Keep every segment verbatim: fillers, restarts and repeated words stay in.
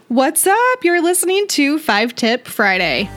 What's up? You're listening to Five Tip Friday.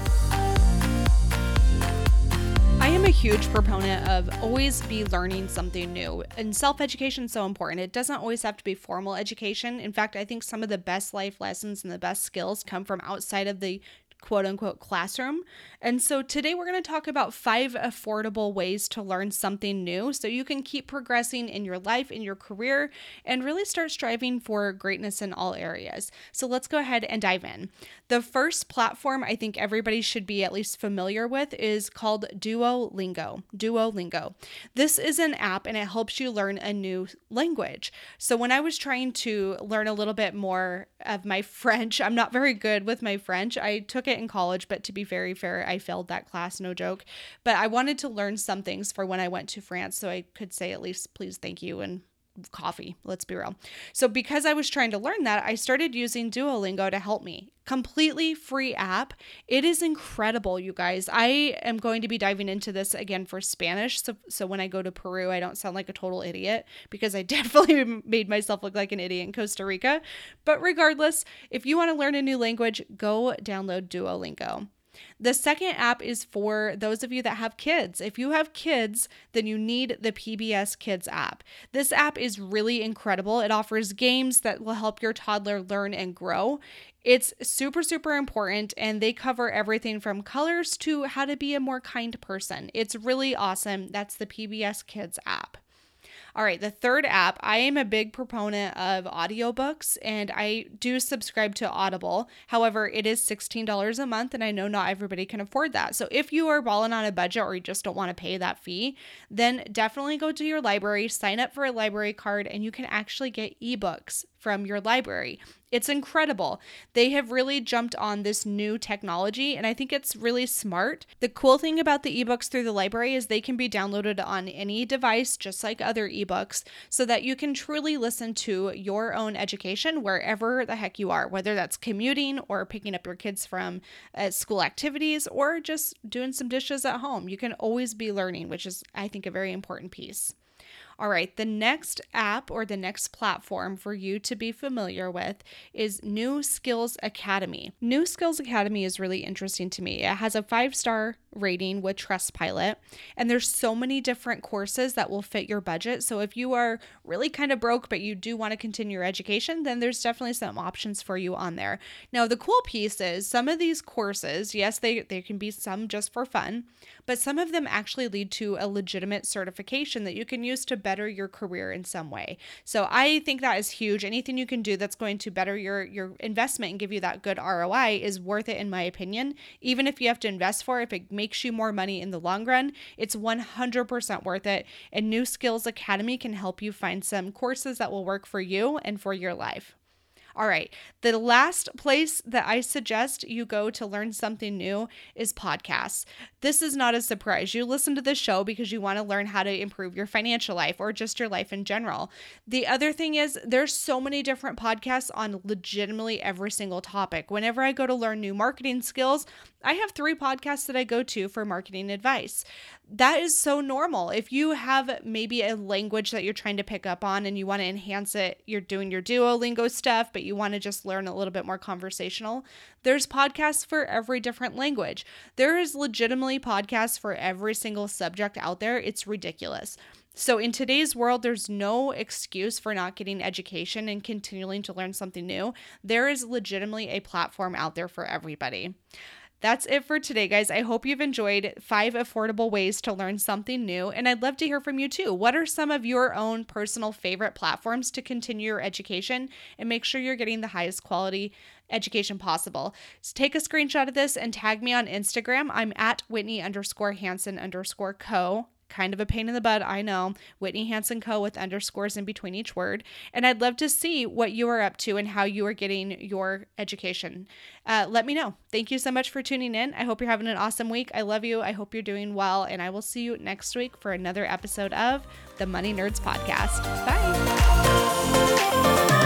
I am a huge proponent of always be learning something new, and self-education is so important. It doesn't always have to be formal education. In fact, I think some of the best life lessons and the best skills come from outside of the quote unquote classroom. And so today we're going to talk about five affordable ways to learn something new so you can keep progressing in your life, in your career, and really start striving for greatness in all areas. So let's go ahead and dive in. The first platform I think everybody should be at least familiar with is called Duolingo. Duolingo. This is an app and it helps you learn a new language. So when I was trying to learn a little bit more of my French, I'm not very good with my French. I took it in college, but to be very fair, I failed that class, no joke. But I wanted to learn some things for when I went to France so I could say at least please, thank you, and coffee. Let's be real. So because I was trying to learn that, I started using Duolingo to help me. Completely free app. It is incredible, you guys. I am going to be diving into this again for Spanish. So, so when I go to Peru, I don't sound like a total idiot because I definitely made myself look like an idiot in Costa Rica. But regardless, if you want to learn a new language, go download Duolingo. The second app is for those of you that have kids. If you have kids, then you need the P B S Kids app. This app is really incredible. It offers games that will help your toddler learn and grow. It's super, super important, and they cover everything from colors to how to be a more kind person. It's really awesome. That's the P B S Kids app. All right, the third app, I am a big proponent of audiobooks, and I do subscribe to Audible. However, it is sixteen dollars a month, and I know not everybody can afford that. So if you are balling on a budget or you just don't want to pay that fee, then definitely go to your library, sign up for a library card, and you can actually get ebooks from your library. It's incredible. They have really jumped on this new technology, and I think it's really smart. The cool thing about the ebooks through the library is they can be downloaded on any device, just like other ebooks, so that you can truly listen to your own education wherever the heck you are, whether that's commuting or picking up your kids from uh, school activities or just doing some dishes at home. You can always be learning, which is, I think, a very important piece. All right, the next app or the next platform for you to be familiar with is New Skills Academy. New Skills Academy is really interesting to me. It has a five-star rating with Trustpilot, and there's so many different courses that will fit your budget. So if you are really kind of broke, but you do want to continue your education, then there's definitely some options for you on there. Now, the cool piece is some of these courses, yes, they, they can be some just for fun, but some of them actually lead to a legitimate certification that you can use to better your career in some way. So I think that is huge. Anything you can do that's going to better your, your investment and give you that good R O I is worth it, in my opinion. Even if you have to invest for it, if it makes you more money in the long run, it's one hundred percent worth it. And New Skills Academy can help you find some courses that will work for you and for your life. All right, the last place that I suggest you go to learn something new is podcasts. This is not a surprise. You listen to this show because you want to learn how to improve your financial life or just your life in general. The other thing is there's so many different podcasts on legitimately every single topic. Whenever I go to learn new marketing skills, I have three podcasts that I go to for marketing advice. That is so normal. If you have maybe a language that you're trying to pick up on and you want to enhance it, you're doing your Duolingo stuff, but you want to just learn a little bit more conversational, there's podcasts for every different language. There is legitimately podcasts for every single subject out there. It's ridiculous. So in today's world, there's no excuse for not getting education and continuing to learn something new. There is legitimately a platform out there for everybody. That's it for today, guys. I hope you've enjoyed five affordable ways to learn something new, and I'd love to hear from you too. What are some of your own personal favorite platforms to continue your education and make sure you're getting the highest quality education possible? So take a screenshot of this and tag me on Instagram. I'm at Whitney underscore Hansen underscore co. Kind of a pain in the butt, I know. Whitney Hansen Co. with underscores in between each word. And I'd love to see what you are up to and how you are getting your education. Uh, let me know. Thank you so much for tuning in. I hope you're having an awesome week. I love you. I hope you're doing well. And I will see you next week for another episode of the Money Nerds Podcast. Bye.